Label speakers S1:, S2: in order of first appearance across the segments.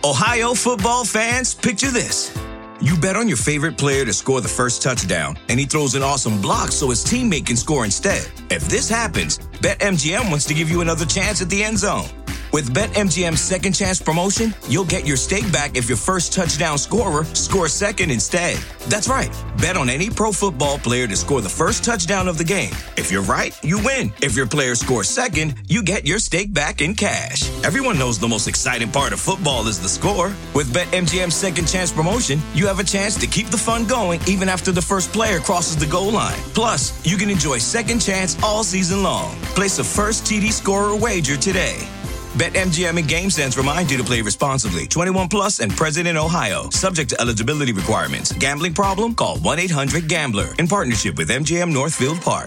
S1: Ohio football fans, picture this. You bet on your favorite player to score the first touchdown, and he throws an awesome block so his teammate can score instead. If this happens, BetMGM wants to give you another chance at the end zone. With BetMGM's second chance promotion, you'll get your stake back if your first touchdown scorer scores second instead. That's right. Bet on any pro football player to score the first touchdown of the game. If you're right, you win. If your player scores second, you get your stake back in cash. Everyone knows the most exciting part of football is the score. With BetMGM's second chance promotion, you have a chance to keep the fun going even after the first player crosses the goal line. Plus, you can enjoy second chance all season long. Place a first TD scorer wager today. BetMGM and GameSense remind you to play responsibly. 21 plus and present in Ohio. Subject to eligibility requirements. Gambling problem? Call 1-800-GAMBLER. In partnership with MGM Northfield Park.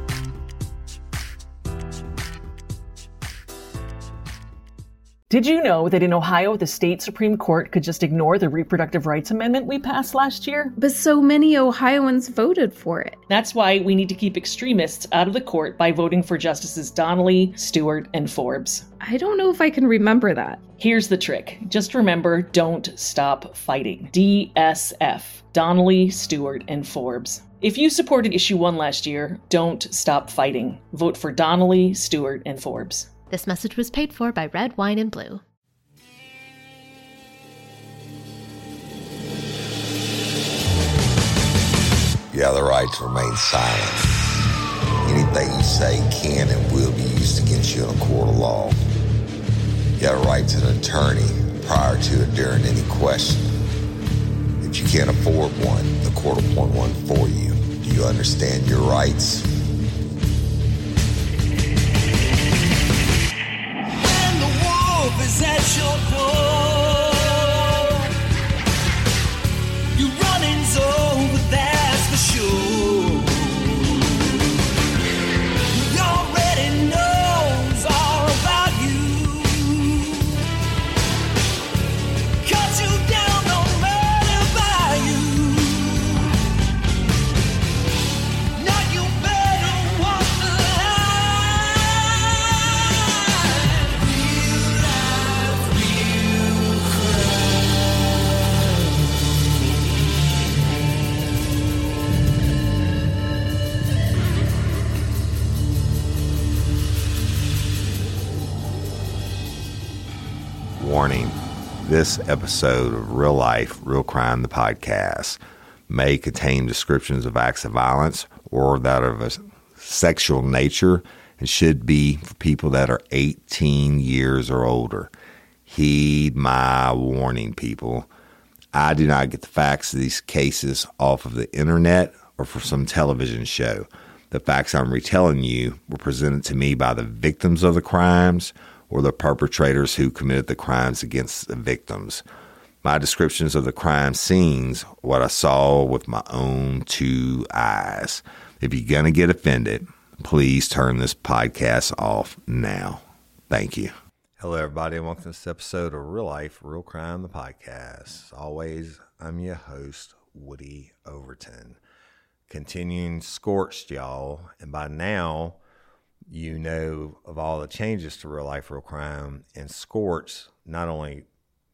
S2: Did you know that in Ohio, the state Supreme Court could just ignore the reproductive rights amendment we passed last year?
S3: But so many Ohioans voted for it.
S2: That's why we need to keep extremists out of the court by voting for Justices Donnelly, Stewart, and Forbes.
S3: I don't know if I can remember that.
S2: Here's the trick. Just remember, don't stop fighting. DSF. Donnelly, Stewart, and Forbes. If you supported Issue 1 last year, don't stop fighting. Vote for Donnelly, Stewart, and Forbes.
S4: This message was paid for by Red Wine and Blue.
S5: You have the right to remain silent. Anything you say can and will be used against you in a court of law. You have a right to an attorney prior to and during any question. If you can't afford one, the court will appoint one for you. Do you understand your rights?
S6: Is at your door. Your running's over, that's for sure. He already knows all about you. Cut you down, no matter by you. Now you better walk the
S5: Warning, this episode of Real Life, Real Crime, the podcast, may contain descriptions of acts of violence or that of a sexual nature and should be for people that are 18 years or older. Heed my warning, people. I do not get the facts of these cases off of the internet or from some television show. The facts I'm retelling you were presented to me by the victims of the crimes or the perpetrators who committed the crimes against the victims. My descriptions of the crime scenes, what I saw with my own two eyes. If you're going to get offended, please turn this podcast off now. Thank you. Hello, everybody, and welcome to this episode of Real Life, Real Crime, the podcast. As always, I'm your host, Woody Overton. Continuing Scorched, y'all, and by now, you know of all the changes to Real Life, Real Crime, and Scorched, not only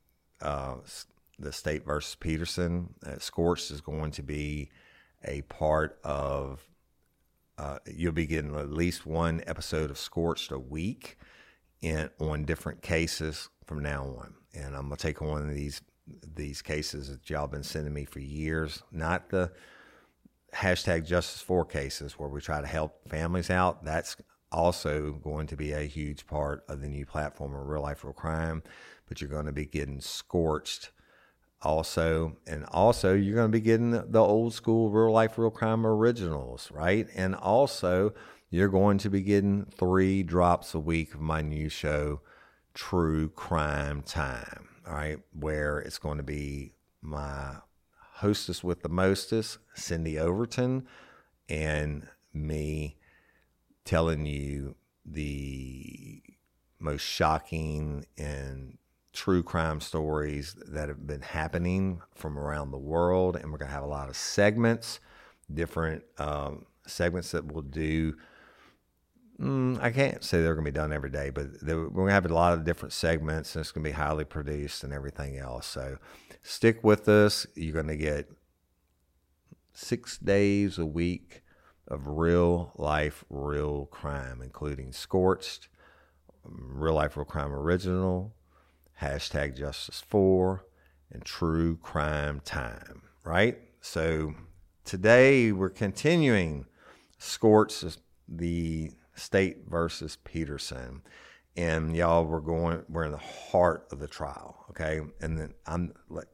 S5: the State versus Peterson, Scorched is going to be a part of, you'll be getting at least one episode of Scorched a week on different cases from now on. And I'm going to take one of these cases that y'all been sending me for years, not the hashtag Justice for cases where we try to help families out. That's also going to be a huge part of the new platform of Real Life, Real Crime, but you're going to be getting Scorched also, and also you're going to be getting the old school Real Life, Real Crime originals, right? And also you're going to be getting 3 drops a week of my new show, True Crime Time, all right, where it's going to be my hostess with the mostest, Cindy Overton, and me telling you the most shocking and true crime stories that have been happening from around the world. And we're going to have a lot of segments, different segments that we'll do I can't say they're going to be done every day, but we're going to have a lot of different segments, and it's going to be highly produced and everything else. So stick with us. You're going to get 6 days a week of real life, real crime, including Scorched, Real Life, Real Crime Original, #Justice4, and True Crime Time, right? So today we're continuing Scorched, the State versus Peterson. And y'all, we're in the heart of the trial, okay? And then I'm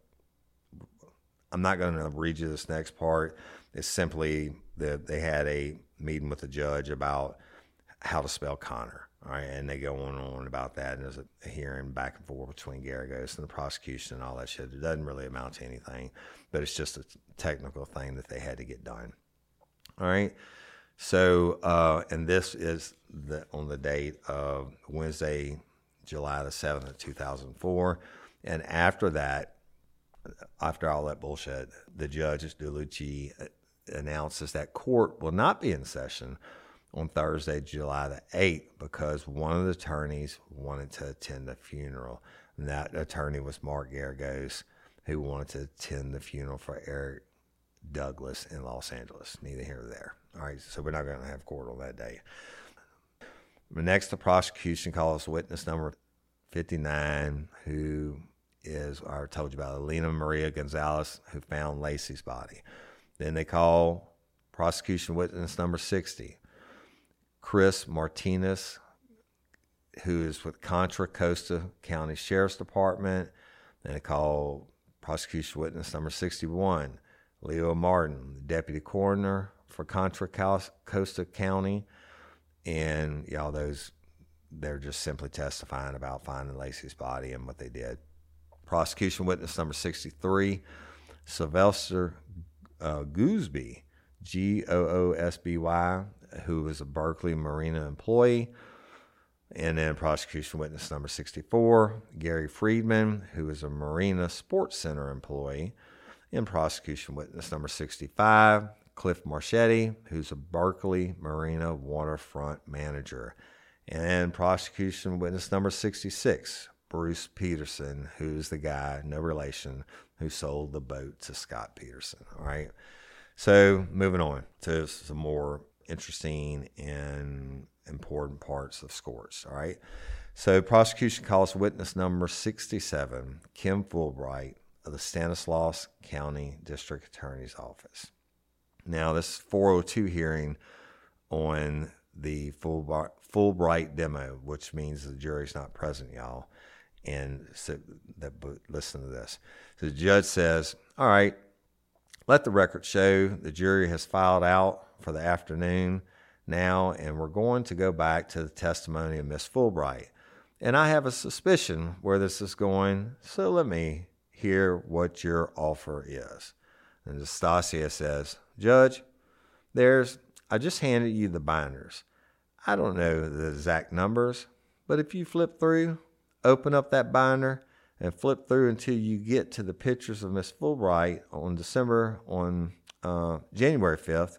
S5: not going to read you this next part. It's simply that they had a meeting with the judge about how to spell Connor, all right? And they go on and on about that, and there's a hearing back and forth between Geragos and the prosecution and all that shit. It doesn't really amount to anything, but it's just a technical thing that they had to get done, all right? So, and this is on the date of Wednesday, July the 7th of 2004. And after that, after all that bullshit, the judge, DeLucci, announces that court will not be in session on Thursday, July the 8th, because one of the attorneys wanted to attend the funeral. And that attorney was Mark Geragos, who wanted to attend the funeral for Eric Douglas in Los Angeles. Neither here nor there. All right, so we're not going to have court on that day. Next, the prosecution calls witness number 59, who is, I told you about, Elena Maria Gonzalez, who found Lacey's body. Then they call prosecution witness number 60, Chris Martinez, who is with Contra Costa County Sheriff's Department. Then they call prosecution witness number 61, Leo Martin, deputy coroner for Contra Costa County. And y'all, they're just simply testifying about finding Lacey's body and what they did. Prosecution witness number 63, Sylvester Goosby, Goosby, who was a Berkeley Marina employee. And then prosecution witness number 64, Gary Friedman, who is a Marina Sports Center employee. And prosecution witness number 65, Cliff Marchetti, who's a Berkeley Marina waterfront manager. And prosecution witness number 66, Bruce Peterson, who's the guy, no relation, who sold the boat to Scott Peterson. All right. So moving on to some more interesting and important parts of Scorched. All right. So prosecution calls witness number 67, Kim Fulbright of the Stanislaus County District Attorney's Office. Now, this 402 hearing on the Fulbright demo, which means the jury's not present, y'all. And so, listen to this. So the judge says, all right, let the record show the jury has filed out for the afternoon now, and we're going to go back to the testimony of Miss Fulbright. And I have a suspicion where this is going, so let me hear what your offer is. And Anastasia says, Judge, I just handed you the binders. I don't know the exact numbers, but if you flip through, open up that binder and flip through until you get to the pictures of Miss Fulbright on January 5th.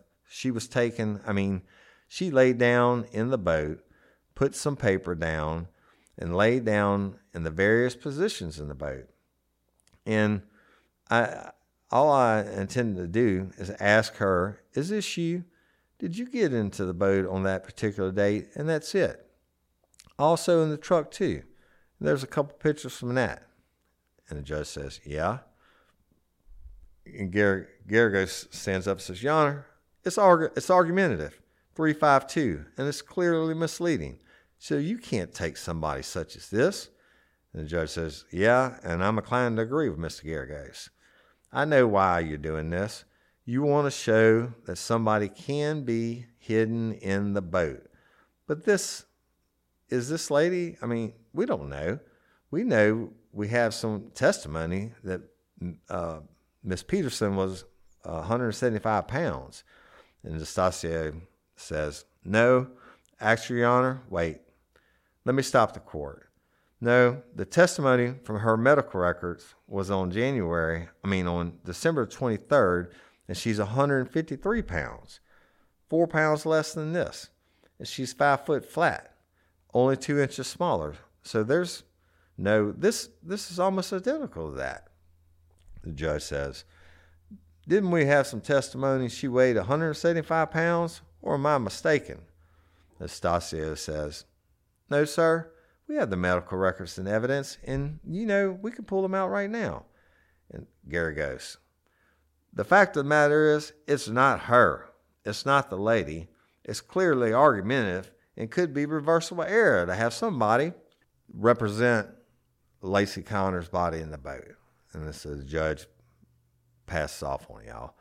S5: She laid down in the boat, put some paper down, and laid down in the various positions in the boat. And all I intended to do is ask her, is this you? Did you get into the boat on that particular date? And that's it. Also in the truck too. There's a couple pictures from that. And the judge says, yeah. And Geragos stands up and says, Your Honor, it's argumentative, 352, and it's clearly misleading. So you can't take somebody such as this. And the judge says, yeah, and I'm inclined to agree with Mr. Geragos. I know why you're doing this. You want to show that somebody can be hidden in the boat. But this lady, we don't know. We know we have some testimony that Miss Peterson was 175 pounds. And Anastasia says, no, actually, Your Honor, wait. Let me stop the court. No, the testimony from her medical records was on December 23rd, and she's 153 pounds, 4 pounds less than this.
S7: and she's 5 foot flat, only 2 inches smaller. So there's no, this is almost identical to that. The judge says, didn't we have some testimony she weighed 175 pounds, or am I mistaken? Estacio says, no, sir. We have the medical records and evidence, and, we can pull them out right now. And Gary goes, the fact of the matter is, it's not her. It's not the lady. It's clearly argumentative and could be reversible error to have somebody represent Lacey Connor's body in the boat. And this is the judge passes off on y'all.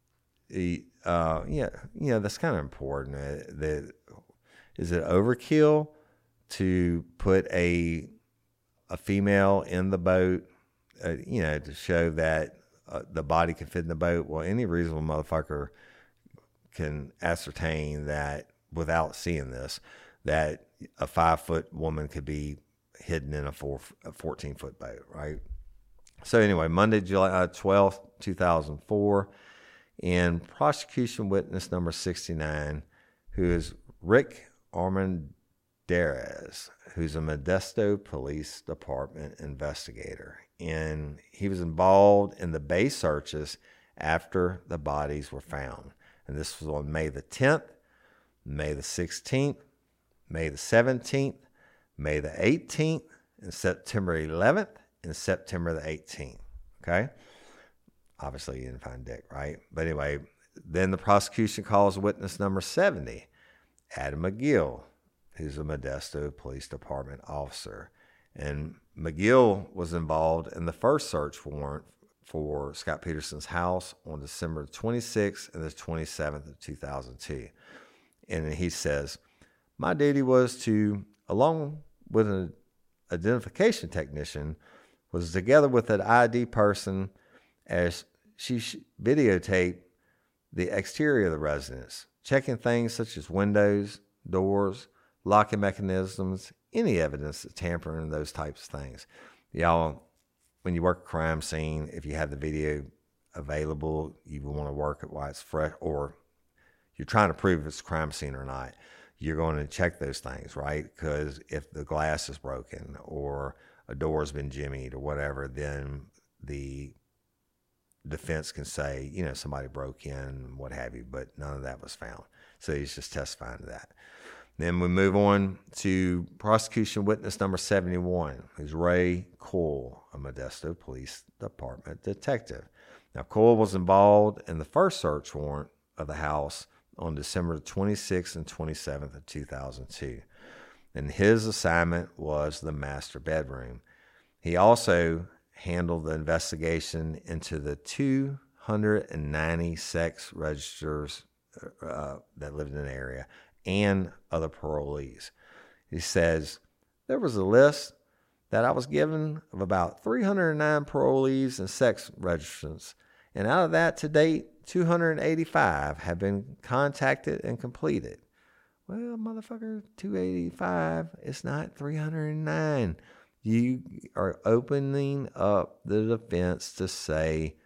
S7: That's kind of important. Is it overkill to put a female in the boat, to show that the body can fit in the boat? Well, any reasonable motherfucker can ascertain that without seeing this, that a 5-foot woman could be hidden in a 14-foot boat, right? So anyway, Monday, July 12th, 2004, and prosecution witness number 69, who is Rick Armendariz, who's a Modesto Police Department investigator. And he was involved in the bay searches after the bodies were found. And this was on May the 10th, May the 16th, May the 17th, May the 18th, and September 11th, and September the 18th. Okay? Obviously, you didn't find Dick, right? But anyway, then the prosecution calls witness number 70, Adam McGill, who's a Modesto Police Department officer. And McGill was involved in the first search warrant for Scott Peterson's house on December 26th and the 27th of 2002. And he says, my duty was to, along with an identification technician, was together with an ID person as she videotaped the exterior of the residence, checking things such as windows, doors, locking mechanisms, any evidence of tampering and those types of things. Y'all, when you work a crime scene, if you have the video available, you want to work it while it's fresh, or you're trying to prove if it's a crime scene or not, you're going to check those things, right? Because if the glass is broken or a door's been jimmied or whatever, then the defense can say, somebody broke in, what have you, but none of that was found. So he's just testifying to that. Then we move on to prosecution witness number 71, who's Ray Cole, a Modesto Police Department detective. Now, Cole was involved in the first search warrant of the house on December 26th and 27th of 2002. And his assignment was the master bedroom. He also handled the investigation into the 290 sex registers that lived in the area and other parolees. He says, there was a list that I was given of about 309 parolees and sex registrants. And out of that, to date, 285 have been contacted and completed. Well, motherfucker, 285, it's not 309. You are opening up the defense to say,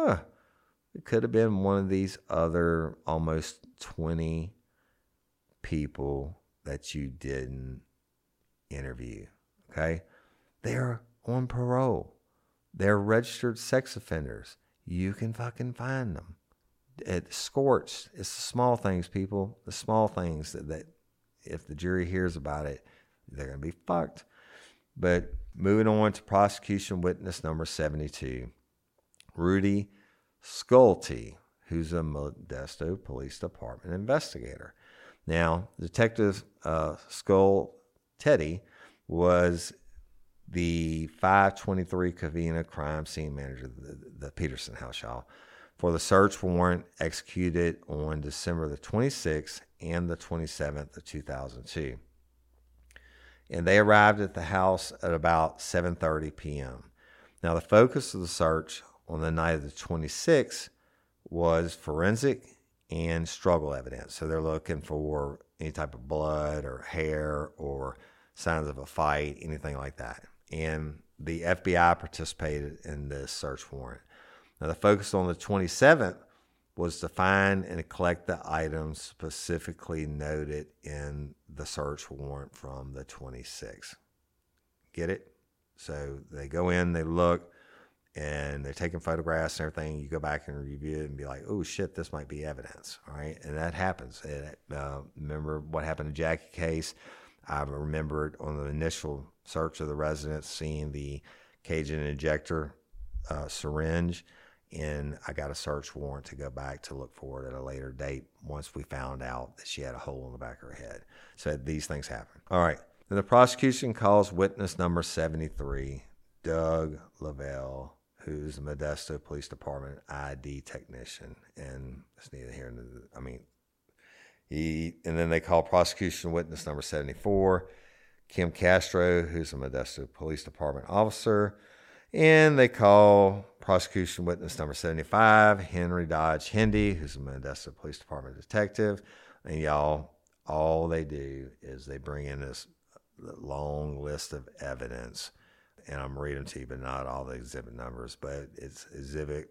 S7: it could have been one of these other almost 20 people that you didn't interview, okay? They're on parole. They're registered sex offenders. You can fucking find them. It's scorched. It's the small things, people. The small things that if the jury hears about it, they're going to be fucked. But moving on to prosecution witness number 72, Rudy Schulte, who's a Modesto Police Department investigator. Now, Detective Teddy was the 523 Covina crime scene manager, the Peterson house, y'all, for the search warrant executed on December the 26th and the 27th of 2002. And they arrived at the house at about 7:30 p.m. Now, the focus of the search on the night of the 26th was forensic and struggle evidence. So they're looking for any type of blood or hair or signs of a fight, anything like that. And the FBI participated in this search warrant. Now, the focus on the 27th was to find and collect the items specifically noted in the search warrant from the 26th. Get it? So they go in, they look, and they're taking photographs and everything. You go back and review it and be like, oh, shit, this might be evidence. All right? And that happens. Remember what happened to Jackie case? I remembered on the initial search of the residence seeing the Cajun injector syringe, and I got a search warrant to go back to look for it at a later date once we found out that she had a hole in the back of her head. So these things happen. All right. Then the prosecution calls witness number 73, Doug Lavelle, who's the Modesto Police Department ID technician. And it's neither here nor there. I mean, and then they call prosecution witness number 74, Kim Castro, who's a Modesto Police Department officer. And they call prosecution witness number 75, Henry Dodge Hindy, who's a Modesto Police Department detective. And y'all, all they do is they bring in this long list of evidence. And I'm reading to you, but not all the exhibit numbers. But it's exhibit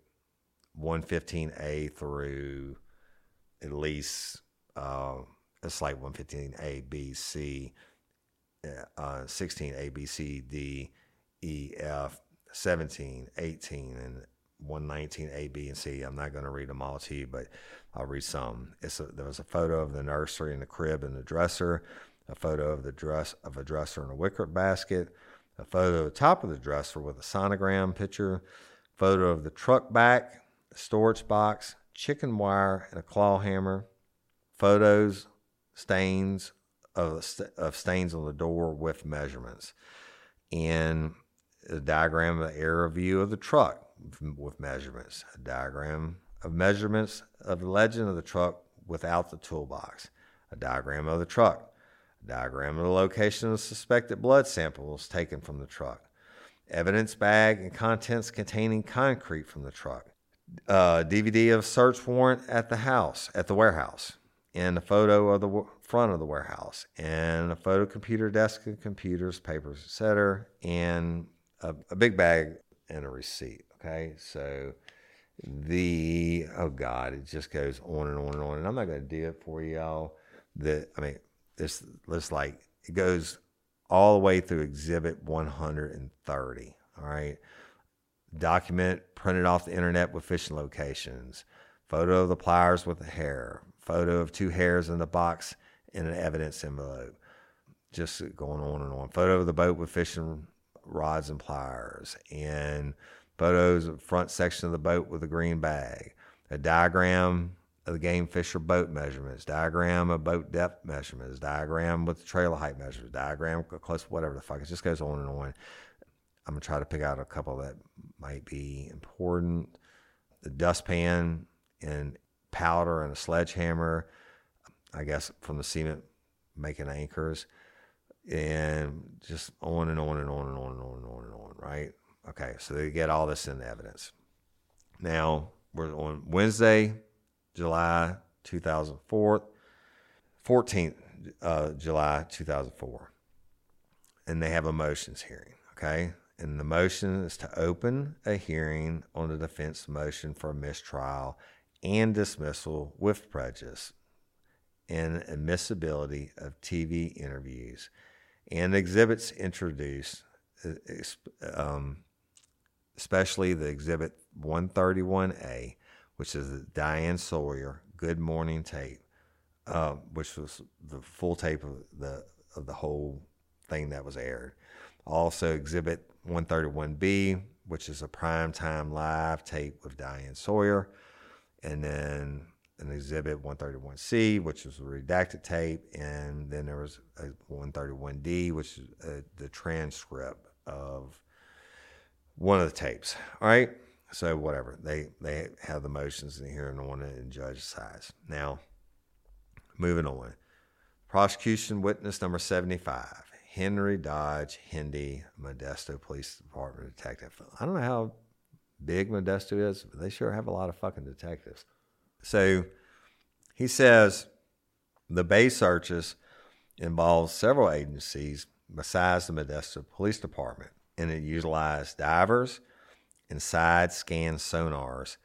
S7: 115A through at least, it's like 115A, B, C, 16, A, B, C, D, E, F, 17, 18, and 119, A, B, and C. I'm not going to read them all to you, but I'll read some. There was a photo of the nursery and the crib and the dresser, a photo of a dresser and a wicker basket, a photo of the top of the dresser with a sonogram picture, photo of the truck back, a storage box, chicken wire, and a claw hammer, photos, stains of stains on the door with measurements, and a diagram of the aerial view of the truck with measurements, a diagram of measurements of the legend of the truck without the toolbox, a diagram of the truck, a diagram of the location of the suspected blood samples taken from the truck, evidence bag and contents containing concrete from the truck, DVD of search warrant at the warehouse, and a photo of the front of the warehouse, and a photo computer desk and computers, papers, etc., and a big bag and a receipt. Okay, so it just goes on and on and on, and I'm not going to do it for y'all. This like it goes all the way through exhibit 130. All right, document printed off the internet with fishing locations, photo of the pliers with the hair, photo of 2 hairs in the box in an evidence envelope, just going on and on. Photo of the boat with fishing rods and pliers, and photos of the front section of the boat with a green bag, a diagram of the game fisher boat measurements, diagram of boat depth measurements, diagram with the trailer height measurements, diagram close, whatever the fuck. It just goes on and on. I'm going to try to pick out a couple that might be important. The dustpan and powder and a sledgehammer, I guess from the cement making anchors, and just on and on and on and on and on and on and on, right? Okay, so they get all this in the evidence. Now, we're on Wednesday, July 2004, 14th July 2004, and they have a motions hearing, okay? And the motion is to open a hearing on the defense motion for a mistrial and dismissal with prejudice and admissibility of TV interviews and exhibits introduced, especially the exhibit 131A, which is the Diane Sawyer Good Morning tape, which was the full tape of the whole thing that was aired. Also, exhibit 131B, which is a primetime live tape with Diane Sawyer, and then an exhibit 131C, which was a redacted tape, and then there was a 131D, which is the transcript of one of the tapes. All right, so whatever, they have the motions in the hearing on it, and judge decides. Now, moving on, prosecution witness number 75. Henry Dodge Hindy, Modesto Police Department detective. I don't know how big Modesto is, but they sure have a lot of fucking detectives. So he says the base searches involve several agencies besides the Modesto Police Department, and it utilized divers and side scan sonars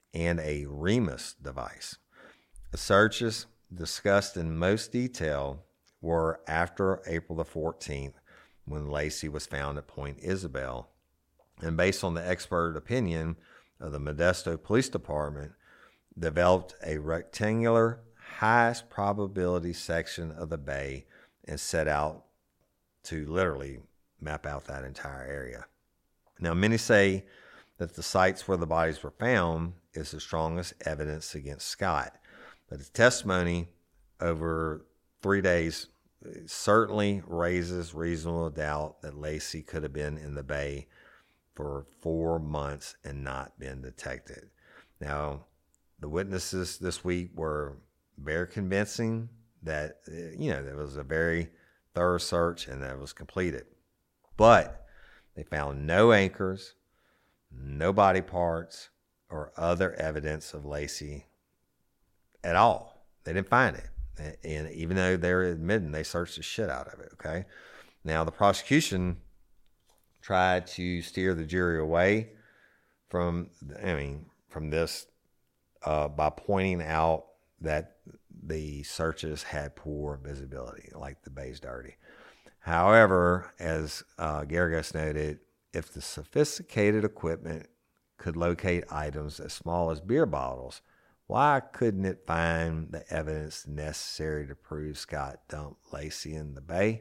S7: and a Remus device. The searches discussed in most detail were after April the 14th, when Laci was found at Point Isabel. And based on the expert opinion of the Modesto Police Department, developed a rectangular highest probability section of the bay and set out to literally map out that entire area. Now, many say that the sites where the bodies were found is the strongest evidence against Scott, but the testimony over 3 days certainly raises reasonable doubt that Laci could have been in the bay for 4 months and not been detected. Now, the witnesses this week were very convincing that, there was a very thorough search and that it was completed. But they found no anchors, no body parts, or other evidence of Laci at all. They didn't find it. And even though they're admitting they searched the shit out of it, okay? Now, the prosecution tried to steer the jury away from this by pointing out that the searches had poor visibility, like the bay's dirty. However, as Geragos noted, if the sophisticated equipment could locate items as small as beer bottles, why couldn't it find the evidence necessary to prove Scott dumped Laci in the bay?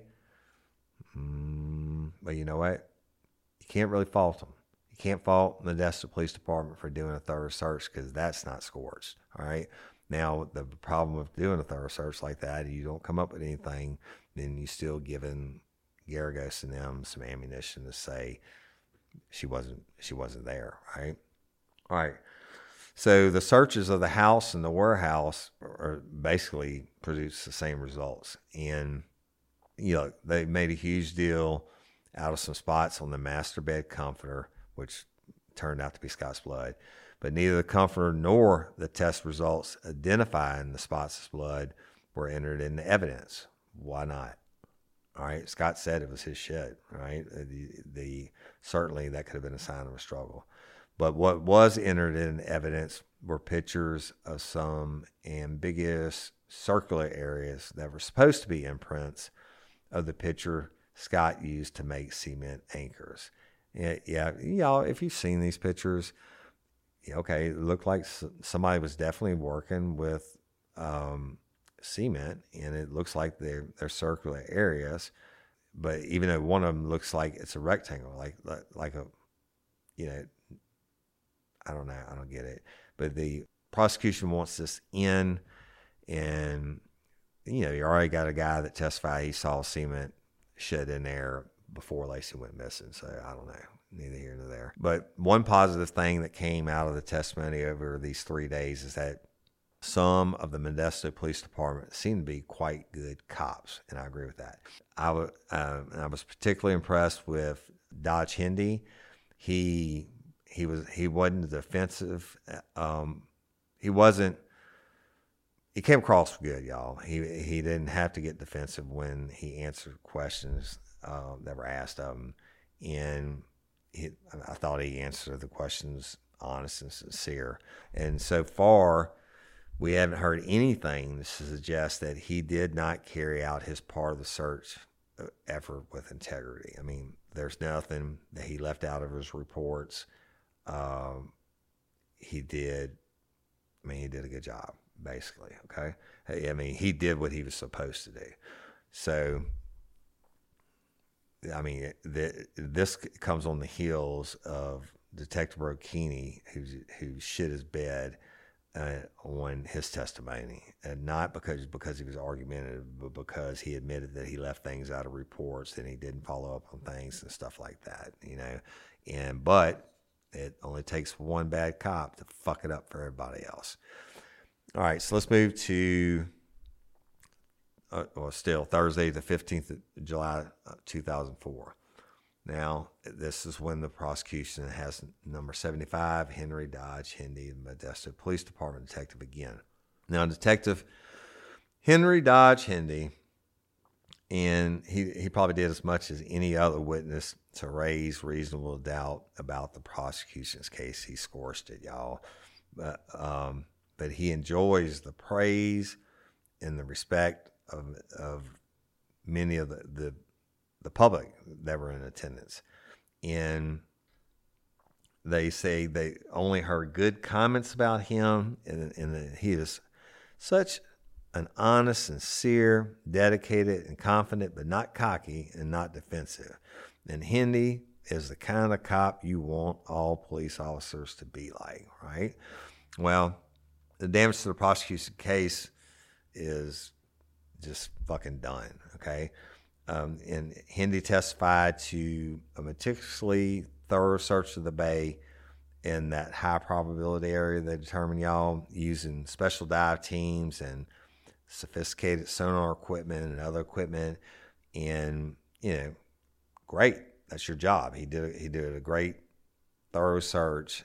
S7: But you know what? You can't really fault them. You can't fault the Modesto Police Department for doing a thorough search because that's not scorched. All right. Now, the problem with doing a thorough search like that, you don't come up with anything, then you still giving Geragos and them some ammunition to say she wasn't there. Right. All right. So the searches of the house and the warehouse are basically produce the same results. And, they made a huge deal out of some spots on the master bed comforter, which turned out to be Scott's blood. But neither the comforter nor the test results identifying the spots of blood were entered into evidence. Why not? All right. Scott said it was his shit, right? Certainly that could have been a sign of a struggle. But what was entered in evidence were pictures of some ambiguous circular areas that were supposed to be imprints of the picture Scott used to make cement anchors. Yeah, y'all, if you've seen these pictures, okay, it looked like somebody was definitely working with cement, and it looks like they're circular areas. But even though one of them looks like it's a rectangle, like a, I don't know, I don't get it. But the prosecution wants this in, and you already got a guy that testified he saw cement shed in there before Laci went missing. So I don't know, neither here nor there. But one positive thing that came out of the testimony over these 3 days is that some of the Modesto Police Department seem to be quite good cops, and I agree with that. I was particularly impressed with Dodge Hendy. He wasn't defensive. He came across good, y'all. He didn't have to get defensive when he answered questions that were asked of him, and I thought he answered the questions honest and sincere. And so far, we haven't heard anything to suggest that he did not carry out his part of the search effort with integrity. I mean, there's nothing that he left out of his reports. He did a good job, basically. Okay. I mean, he did what he was supposed to do. So, I mean, this comes on the heels of Detective Brokini, who shit his bed on his testimony, and not because he was argumentative, but because he admitted that he left things out of reports and he didn't follow up on things and stuff like that, but it only takes one bad cop to fuck it up for everybody else. All right, so let's move to Thursday, the 15th of July, 2004. Now, this is when the prosecution has number 75, Henry Dodge Hendy, the Modesto Police Department detective again. Now, Detective Henry Dodge Hendy, and he probably did as much as any other witness to raise reasonable doubt about the prosecution's case. He scorched it, y'all. but he enjoys the praise and the respect of many of the public that were in attendance. And they say they only heard good comments about him, and that he is such an honest, sincere, dedicated, and confident, but not cocky and not defensive. And Hendy is the kind of cop you want all police officers to be like, right? Well, the damage to the prosecution case is just fucking done, okay? And Hendy testified to a meticulously thorough search of the bay in that high probability area they determined, y'all, using special dive teams and sophisticated sonar equipment and other equipment. And, great. That's your job. He did a great thorough search.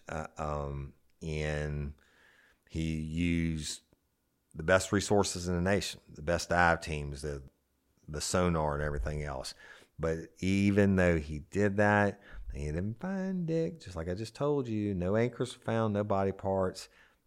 S7: And he used the best resources in the nation, the best dive teams, the sonar and everything else. But even though he did that, he didn't find Dick, just like I just told you. No anchors were found, no body parts.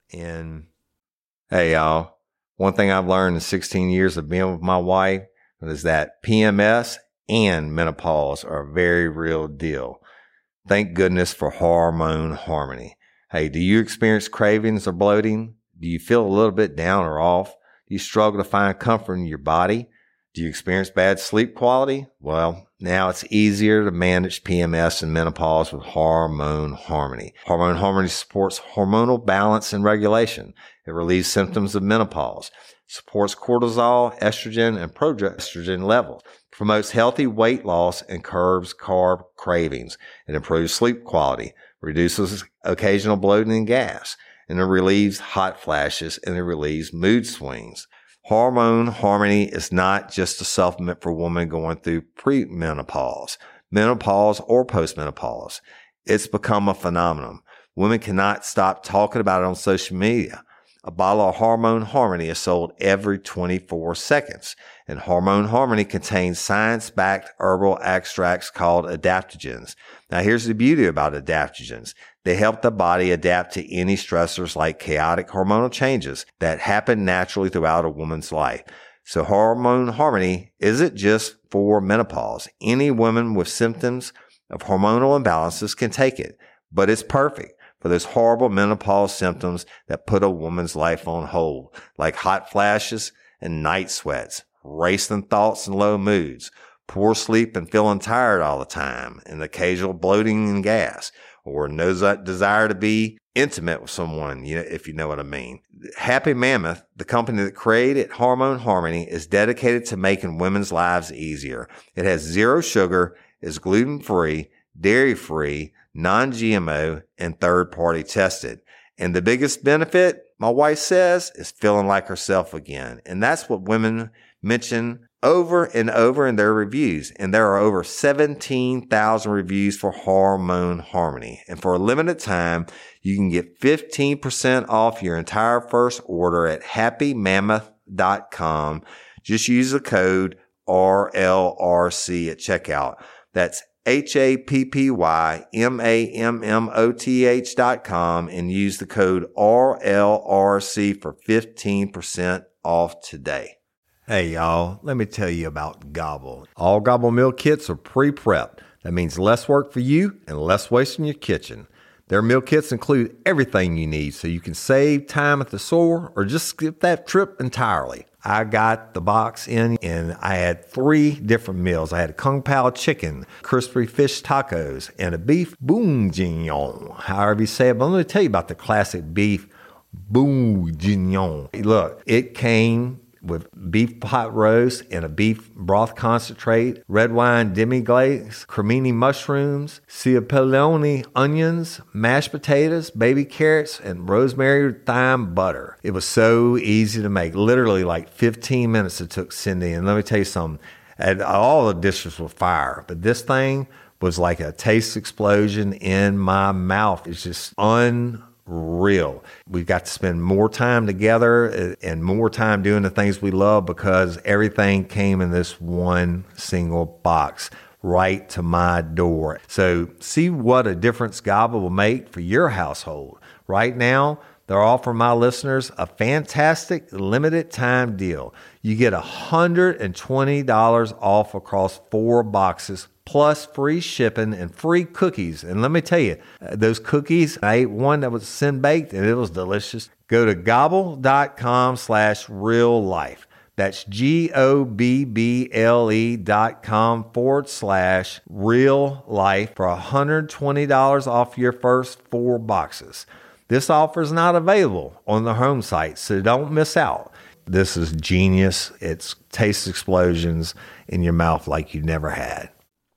S7: And hey, y'all, one thing I've learned in 16 years of being with my wife is that PMS and menopause are a very real deal. Thank goodness for Hormone Harmony. Hey, do you experience cravings or bloating? Do you feel a little bit down or off? Do you struggle to find comfort in your body? Do you experience bad sleep quality? Well, now it's easier to manage PMS and menopause with Hormone Harmony. Hormone Harmony supports hormonal balance and regulation. It relieves symptoms of menopause, supports cortisol, estrogen, and progesterone levels, promotes healthy weight loss, and curbs carb cravings. It improves sleep quality, reduces occasional bloating and gas, and it relieves hot flashes, and it relieves mood swings. Hormone Harmony is not just a supplement for women going through premenopause, menopause, or postmenopause. It's become a phenomenon. Women cannot stop talking about it on social media. A bottle of Hormone Harmony is sold every 24 seconds, and Hormone Harmony contains science-backed herbal extracts called adaptogens. Now, here's the beauty about adaptogens. They help the body adapt to any stressors like chaotic hormonal changes that happen naturally throughout a woman's life. So Hormone Harmony isn't just for menopause. Any woman with symptoms of hormonal imbalances can take it, but it's perfect for those horrible menopause symptoms that put a woman's life on hold, like hot flashes and night sweats, racing thoughts and low moods, poor sleep and feeling tired all the time, and occasional bloating and gas, or no desire to be intimate with someone, if you know what I mean. Happy Mammoth, the company that created Hormone Harmony, is dedicated to making women's lives easier. It has zero sugar, is gluten-free, dairy-free, non-GMO, and third-party tested. And the biggest benefit, my wife says, is feeling like herself again. And that's what women mention over and over in their reviews. And there are over 17,000 reviews for Hormone Harmony. And for a limited time, you can get 15% off your entire first order at happymammoth.com. Just use the code RLRC at checkout. That's happymammoth.com and use the code RLRC for 15% off today. Hey y'all, let me tell you about Gobble. All Gobble meal kits are pre-prepped. That means less work for you and less waste in your kitchen. Their meal kits include everything you need so you can save time at the store or just skip that trip entirely. I got the box in and I had 3 different meals. I had a Kung Pao chicken, crispy fish tacos, and a beef bourguignon, however you say it. But let me tell you about the classic beef bourguignon. Look, it came with beef pot roast and a beef broth concentrate, red wine demi-glaze, cremini mushrooms, cipollone onions, mashed potatoes, baby carrots, and rosemary thyme butter. It was so easy to make. Literally like 15 minutes it took Cindy. And let me tell you something, all the dishes were fire, but this thing was like a taste explosion in my mouth. It's just unreal. We've got to spend more time together and more time doing the things we love because everything came in this one single box right to my door. So see what a difference Gobble will make for your household. Right now, they're offering my listeners a fantastic limited time deal. You get $120 off across 4 boxes, plus free shipping and free cookies. And let me tell you, those cookies, I ate one that was sin baked and it was delicious. Go to gobble.com/reallife. That's GOBBLE.com/real-life for $120 off your first 4 boxes. This offer is not available on the home site, so don't miss out. This is genius. It's taste explosions in your mouth like you never had.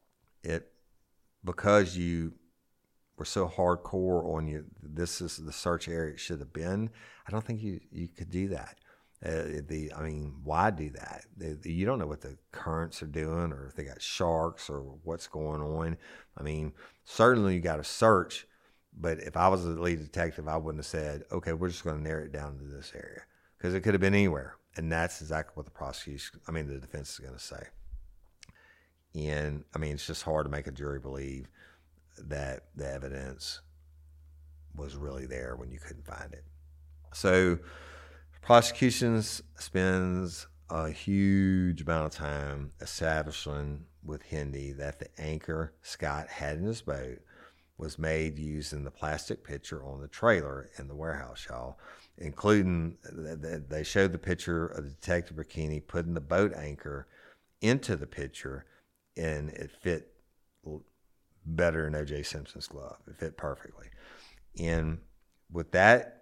S7: Because you were so hardcore on you, this is the search area it should have been. I don't think you could do that. Why do that? You don't know what the currents are doing, or if they got sharks, or what's going on. I mean, certainly you got to search, but if I was the lead detective, I wouldn't have said, okay, we're just going to narrow it down to this area, because it could have been anywhere. And that's exactly what the defense is going to say. And it's just hard to make a jury believe that the evidence was really there when you couldn't find it. So prosecution spends a huge amount of time establishing with Hendy that the anchor Scott had in his boat was made using the plastic picture on the trailer in the warehouse, y'all, including they showed the picture of the Detective Bikini putting the boat anchor into the picture, and it fit better than O.J. Simpson's glove. It fit perfectly. And with that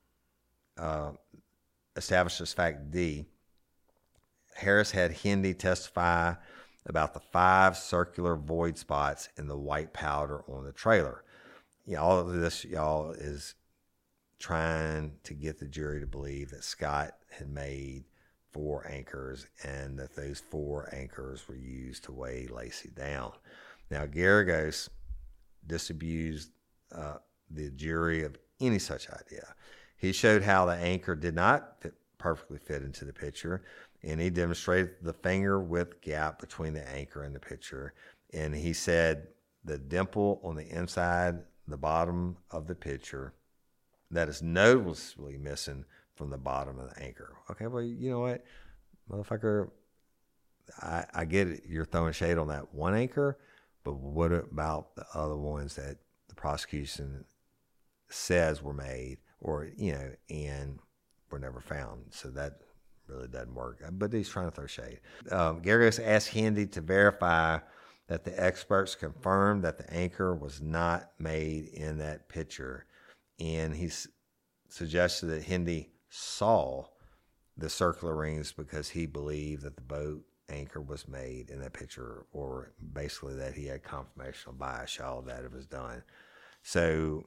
S7: established as fact D, Harris had Hendy testify about the 5 circular void spots in the white powder on the trailer. All of this, y'all, is trying to get the jury to believe that Scott had made 4 anchors and that those 4 anchors were used to weigh Laci down. Now, Geragos disabused the jury of any such idea. He showed how the anchor did not perfectly fit into the picture, and he demonstrated the finger width gap between the anchor and the picture. And he said the dimple on the inside, the bottom of the picture, that is noticeably missing from the bottom of the anchor. Okay, well, you know what, motherfucker, I get it. You're throwing shade on that one anchor, but what about the other ones that the prosecution says were made, or, and were never found? So that really doesn't work. But he's trying to throw shade. Geragos asked Hendy to verify that the experts confirmed that the anchor was not made in that picture. And he suggested that Hendy saw the circular rings because he believed that the boat anchor was made in that picture, or basically that he had confirmation of bias, y'all, that it was done. So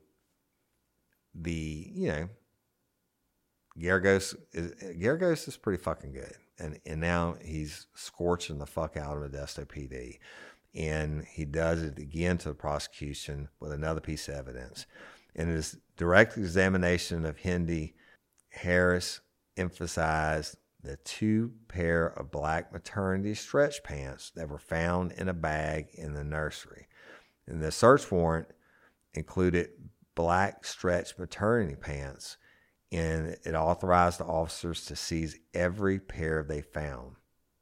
S7: Geragos is pretty fucking good. And now he's scorching the fuck out of Modesto PD. And he does it again to the prosecution with another piece of evidence. In his direct examination of Hendy, Harris emphasized the 2 pair of black maternity stretch pants that were found in a bag in the nursery. And the search warrant included black stretch maternity pants, and it authorized the officers to seize every pair they found.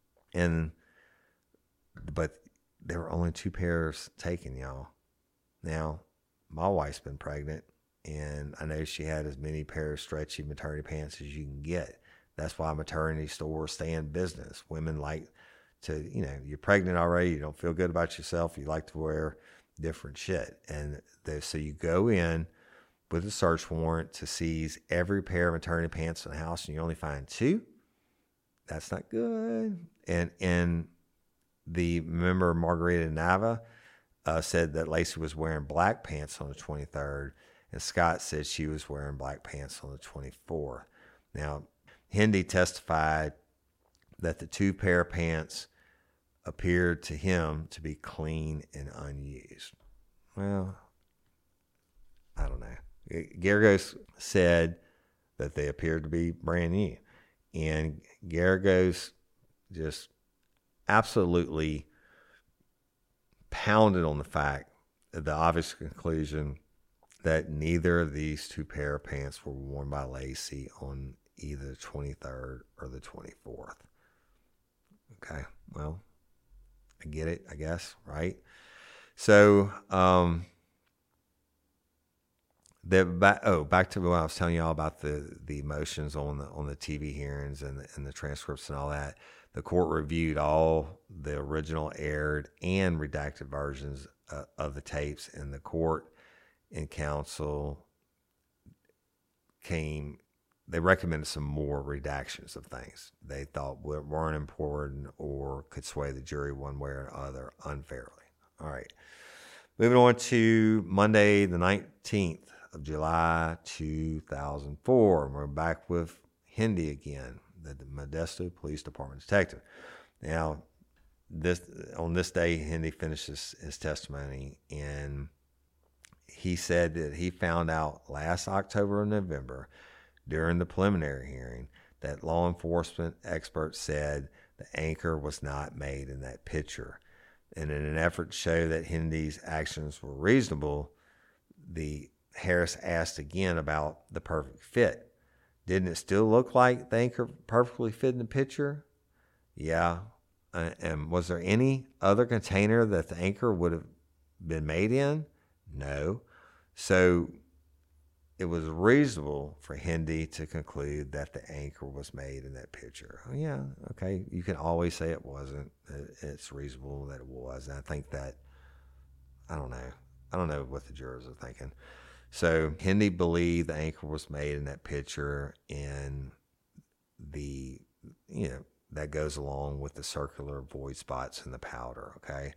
S7: But there were only 2 pairs taken, y'all. Now, my wife's been pregnant, and I know she had as many pairs of stretchy maternity pants as you can get. That's why maternity stores stay in business. Women like to, you're pregnant already, you don't feel good about yourself, you like to wear different shit. And so you go in with a search warrant to seize every pair of maternity pants in the house, and you only find 2. That's not good. And the member Margarita Nava said that Laci was wearing black pants on the 23rd, and Scott said she was wearing black pants on the 24th. Now, Hendy testified that the 2 pair of pants appeared to him to be clean and unused. Well, I don't know. Geragos said that they appeared to be brand new. And Geragos just absolutely pounded on the fact, the obvious conclusion, that neither of these two pair of pants were worn by Laci on either the 23rd or the 24th. Okay, well, I get it, I guess, right? So, back to what I was telling you all about the motions on the TV hearings and the transcripts and all that. The court reviewed all the original aired and redacted versions of the tapes, and the court and counsel they recommended some more redactions of things they thought weren't important or could sway the jury one way or other unfairly. All right. Moving on to Monday, the 19th of July, 2004. We're back with Hindi again, the Modesto Police Department detective. Now, on this day, Hindi finishes his testimony, and he said that he found out last October or November during the preliminary hearing that law enforcement experts said the anchor was not made in that picture. And in an effort to show that Hindi's actions were reasonable, Harris asked again about the perfect fit. Didn't it still look like the anchor perfectly fit in the picture? Yeah. And was there any other container that the anchor would have been made in? No. So it was reasonable for Hindi to conclude that the anchor was made in that picture. Oh, yeah, okay. You can always say it wasn't. It's reasonable that it was. And I think that, I don't know what the jurors are thinking. So Hindi believed the anchor was made in that picture, and that goes along with the circular void spots in the powder, okay?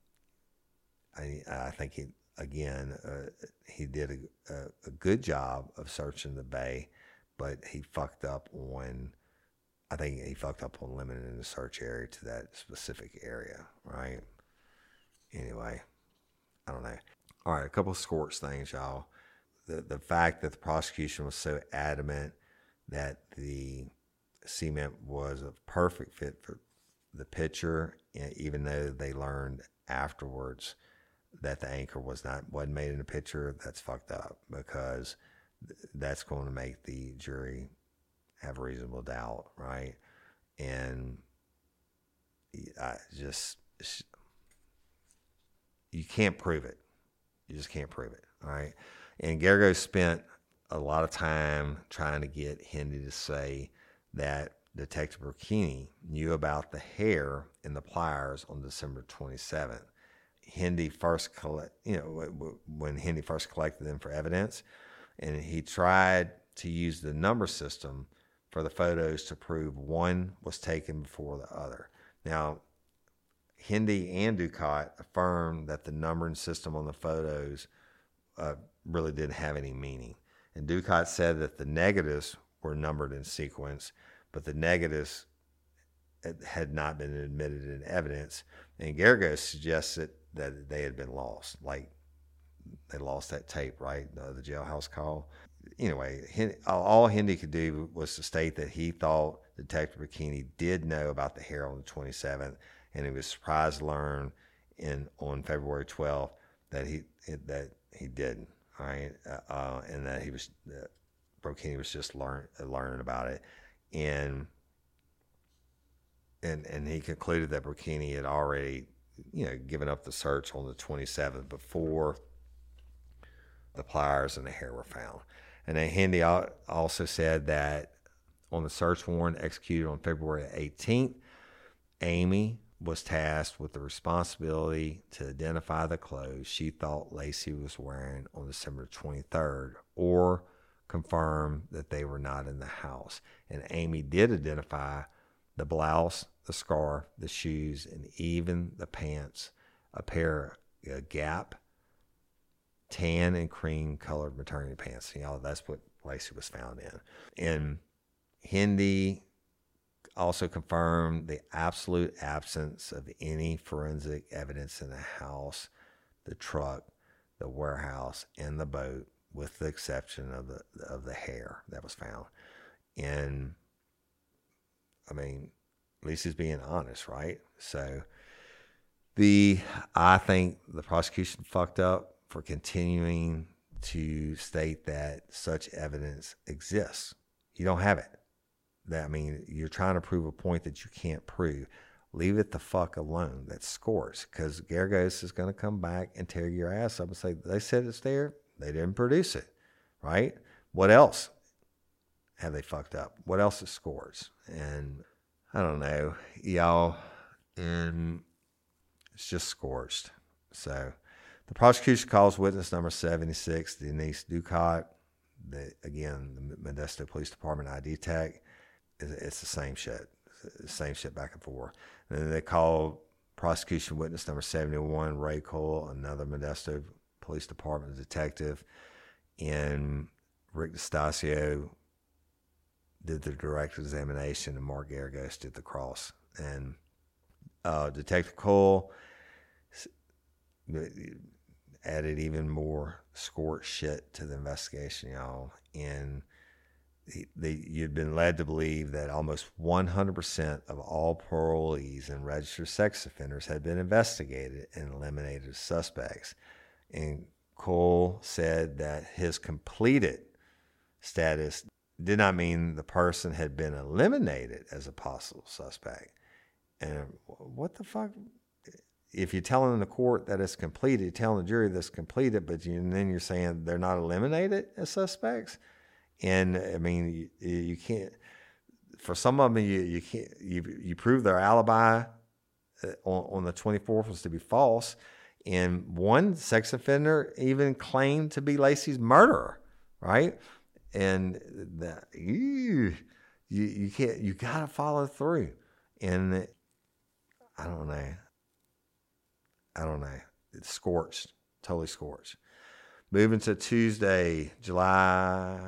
S7: I think he did a good job of searching the bay, but he fucked up on limiting the search area to that specific area, right? Anyway, I don't know. All right, a couple of Scorch things, y'all. The fact that the prosecution was so adamant that the cement was a perfect fit for the picture, even though they learned afterwards that the anchor wasn't made in the picture, that's fucked up, because that's going to make the jury have reasonable doubt, right? And you can't prove it. You just can't prove it, all right? And Gergo spent a lot of time trying to get Hindi to say that Detective Burkini knew about the hair in the pliers on December 27th. When Hindi first collected them for evidence, and he tried to use the number system for the photos to prove one was taken before the other. Now, Hindi and Ducat affirmed that the numbering system on the photos really didn't have any meaning. And Ducat said that the negatives were numbered in sequence, but the negatives had not been admitted in evidence. And Gergo suggested that they had been lost, like they lost that tape, right? The jailhouse call. Anyway, all Hindi could do was to state that he thought Detective Burkini did know about the hair on the 27th, and he was surprised to learn on February 12th that he didn't, right? And that Burkini was just learning about it, and he concluded that Burkini had already given up the search on the 27th before the pliers and the hair were found. And then Hindi also said that on the search warrant executed on February 18th, Amy was tasked with the responsibility to identify the clothes she thought Laci was wearing on December 23rd, or confirm that they were not in the house. And Amy did identify the blouse, the scarf, the shoes, and even the pants, a pair of Gap tan and cream colored maternity pants. That's what Laci was found in. And Hindi also confirmed the absolute absence of any forensic evidence in the house, the truck, the warehouse, and the boat, with the exception of the hair that was found. And Lisa's being honest, right? So I think the prosecution fucked up for continuing to state that such evidence exists. You don't have it. You're trying to prove a point that you can't prove. Leave it the fuck alone. That's Scorch. Because Geragos is going to come back and tear your ass up and say, they said it's there. They didn't produce it. Right? What else have they fucked up? What else is Scorch? And I don't know, y'all. And it's just scorched. So the prosecution calls witness number 76, Denise Ducott. The Modesto Police Department ID tech. It's the same shit. The same shit back and forth. And then they call prosecution witness number 71, Ray Cole, another Modesto Police Department detective. And Rick DeStasio did the direct examination, and Mark Geragos did the cross. And Detective Cole added even more scorched shit to the investigation, y'all. And you'd been led to believe that almost 100% of all parolees and registered sex offenders had been investigated and eliminated as suspects. And Cole said that his completed status did not mean the person had been eliminated as a possible suspect. And what the fuck? If you're telling the court that it's completed, you're telling the jury that's completed, but then you're saying they're not eliminated as suspects. And you can't. For some of them, you can't. You prove their alibi on the 24th was to be false, and one sex offender even claimed to be Lacey's murderer, right? And that you can't. You gotta follow through. And I don't know. It's scorched, totally scorched. Moving to Tuesday, July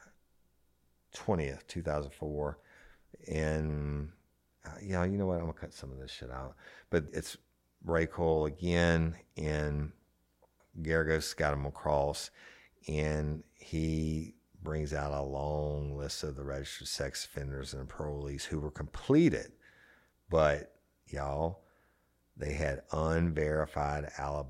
S7: 20th, 2004. And, you know what? I'm going to cut some of this shit out. But it's Ray Cole again, and Geragos got him across. And he brings out a long list of the registered sex offenders and parolees who were completed. But, y'all, they had unverified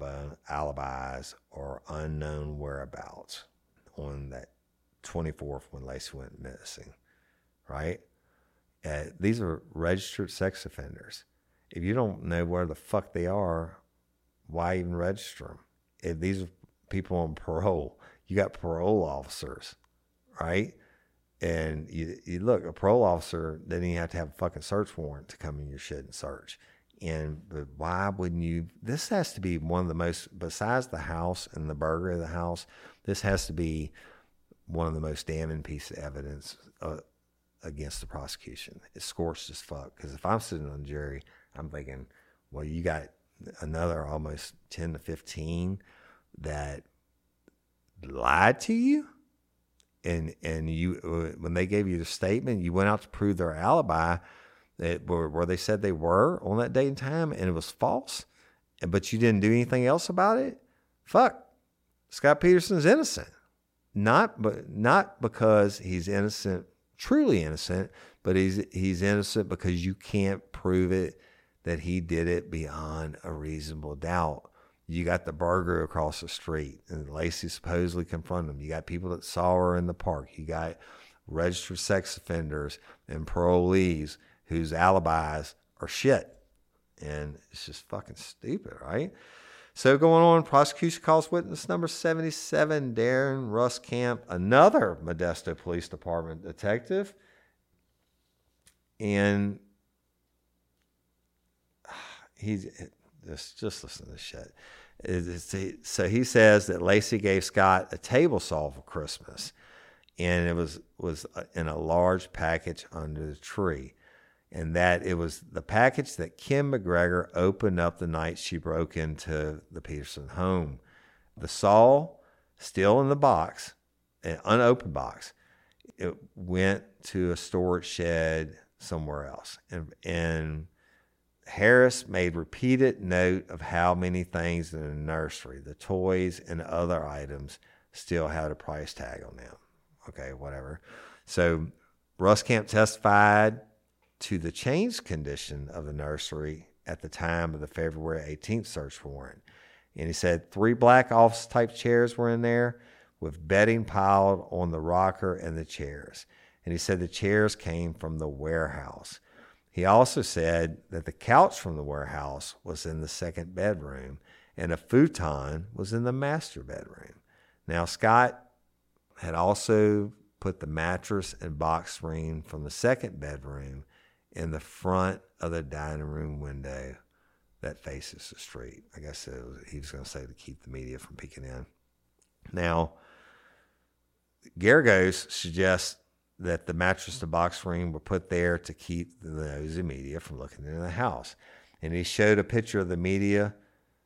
S7: alibis or unknown whereabouts on that 24th when Lacey went missing, right? These are registered sex offenders. If you don't know where the fuck they are, why even register them? If these are people on parole, you got parole officers, right? And you look, a parole officer doesn't even have to have a fucking search warrant to come in your shit and search. But why wouldn't you? This has to be one of the most, besides the house and the burger of the house, this has to be one of the most damning pieces of evidence against the prosecution. It's scorched as fuck. Because if I'm sitting on the jury, I'm thinking, well, you got another almost 10 to 15 that lied to you, and you, when they gave you the statement, you went out to prove their alibi. Where they said they were on that date and time, and it was false, but you didn't do anything else about it. Fuck, Scott Peterson's innocent, not because he's innocent, truly innocent, but he's innocent because you can't prove it that he did it beyond a reasonable doubt. You got the burger across the street, and Lacey supposedly confronted him. You got people that saw her in the park. You got registered sex offenders and parolees whose alibis are shit. And it's just fucking stupid, right? So going on, prosecution calls witness number 77, Darren Ruskamp, another Modesto Police Department detective. And he's just listen to this shit. So he says that Lacey gave Scott a table saw for Christmas, and it was in a large package under the tree. And that it was the package that Kim McGregor opened up the night she broke into the Peterson home. The saw, still in the box, an unopened box, it went to a storage shed somewhere else. And Harris made repeated note of how many things in the nursery, the toys and other items, still had a price tag on them. Okay, whatever. So Ruskamp testified to the changed condition of the nursery at the time of the February 18th search warrant. And he said 3 black office type chairs were in there with bedding piled on the rocker and the chairs. And he said the chairs came from the warehouse. He also said that the couch from the warehouse was in the second bedroom and a futon was in the master bedroom. Now, Scott had also put the mattress and box spring from the second bedroom in the front of the dining room window that faces the street. I guess he was going to say to keep the media from peeking in. Now, Geragos suggests that the mattress and box spring were put there to keep the nosy media from looking into the house. And he showed a picture of the media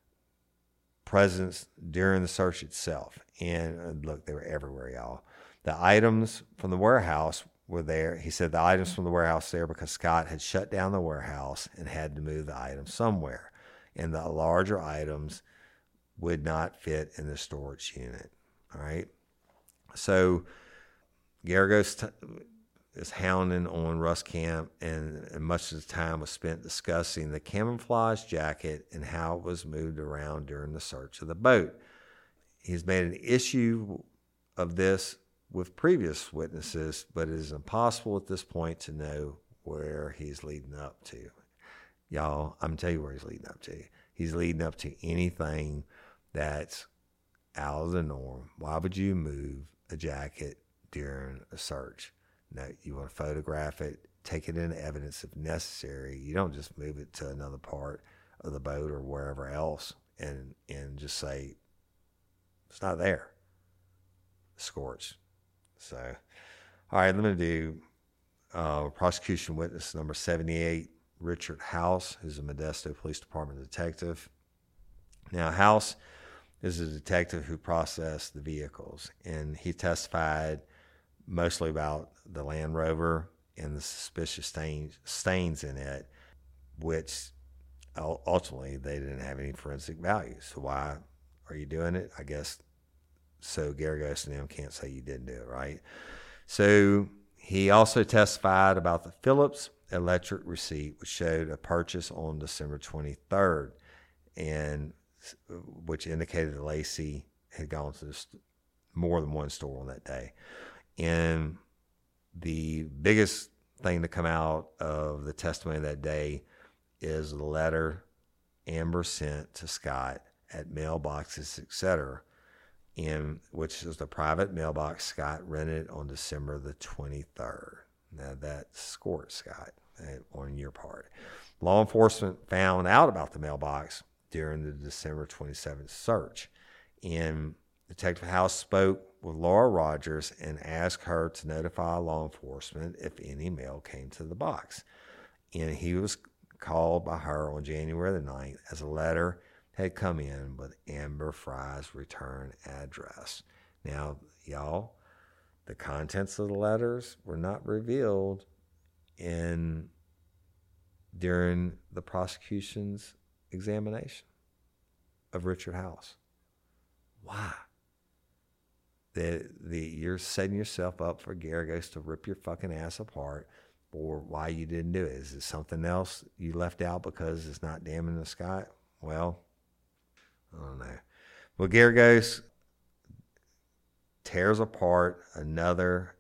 S7: presence during the search itself. And look, they were everywhere, y'all. The items from the warehouse were there. He said the items from the warehouse there because Scott had shut down the warehouse and had to move the items somewhere. And the larger items would not fit in the storage unit. All right. So Geragos is hounding on Russ Camp, and much of the time was spent discussing the camouflage jacket and how it was moved around during the search of the boat. He's made an issue of this with previous witnesses, but it is impossible at this point to know where he's leading up to. Y'all, I'm going to tell you where he's leading up to. He's leading up to anything that's out of the norm. Why would you move a jacket during a search? No, you want to photograph it, take it into evidence if necessary. You don't just move it to another part of the boat or wherever else and just say, it's not there. Scorched. So, all right, let me do prosecution witness number 78, Richard House, who's a Modesto Police Department detective. Now, House is a detective who processed the vehicles, and he testified mostly about the Land Rover and the suspicious stains in it, which ultimately they didn't have any forensic value. So why are you doing it? I guess so Geragos and them can't say you didn't do it, right? So he also testified about the Phillips electric receipt, which showed a purchase on December 23rd, and which indicated that Lacey had gone to more than one store on that day. And the biggest thing to come out of the testimony that day is the letter Amber sent to Scott at mailboxes, etc., which is the private mailbox Scott rented on December the 23rd. Now that's scored, Scott, on your part. Law enforcement found out about the mailbox during the December 27th search. And Detective House spoke with Laura Rogers and asked her to notify law enforcement if any mail came to the box. And he was called by her on January the 9th as a letter had come in with Amber Fry's return address. Now, y'all, the contents of the letters were not revealed during the prosecution's examination of Richard House. Why? You're setting yourself up for Geragos to rip your fucking ass apart for why you didn't do it. Is it something else you left out because it's not damning the Scott? Well, I don't know. Well, Geragos tears apart another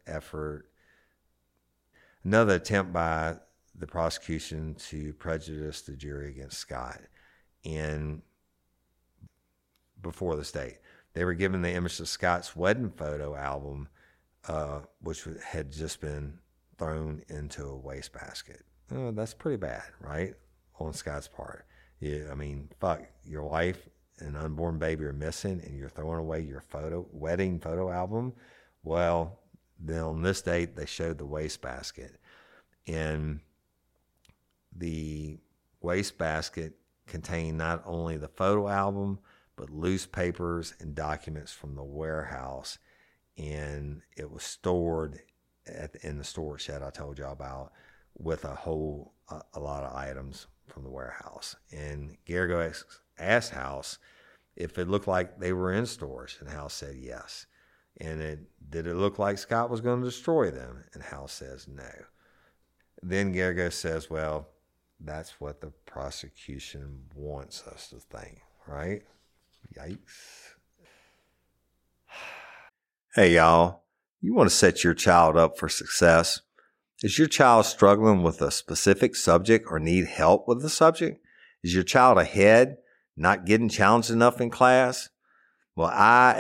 S7: attempt by the prosecution to prejudice the jury against Scott. And before this date, they were given the image of Scott's wedding photo album, which had just been thrown into a wastebasket. Oh, that's pretty bad, right? On Scott's part. Yeah, I mean, fuck, your wife and unborn baby are missing and you're throwing away your wedding photo album. Well, then on this date, they showed the wastebasket. And the wastebasket contained not only the photo album, but loose papers and documents from the warehouse. And it was stored in the storage shed I told y'all about with a lot of items from the warehouse. And Geragos asked House if it looked like they were in storage, and House said yes. And did it look like Scott was going to destroy them? And House says no. Then Geragos says, well, that's what the prosecution wants us to think, right? Yikes. Hey, y'all. You want to set your child up for success? Is your child struggling with a specific subject or need help with the subject? Is your child ahead, not getting challenged enough in class? Well,